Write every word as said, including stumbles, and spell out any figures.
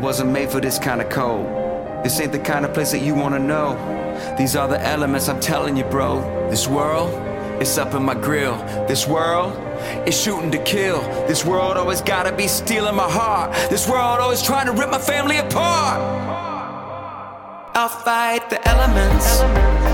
wasn't made for this kind of cold. This ain't the kind of place that you wanna know. These are the elements, I'm telling you, bro. This world, it's up in my grill. This world, it's shooting to kill. This world always gotta be stealing my heart. This world always trying to rip my family apart. I'll fight the elements.